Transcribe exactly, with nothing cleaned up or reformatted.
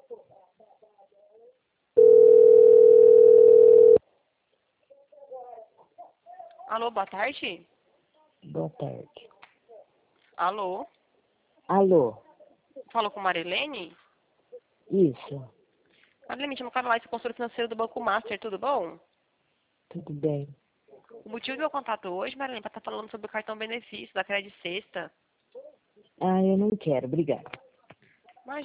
Alô, boa tarde? Boa tarde. Alô? Alô? Falou com Marilene? Isso, Marilene, me chama Carolina, sou consultora financeira do Banco Master, tudo bom? tudo bem. O motivo do meu contato hoje, Marilene, para estar falando sobre o cartão benefício da Credit Sexta. Ah, eu não quero, obrigada.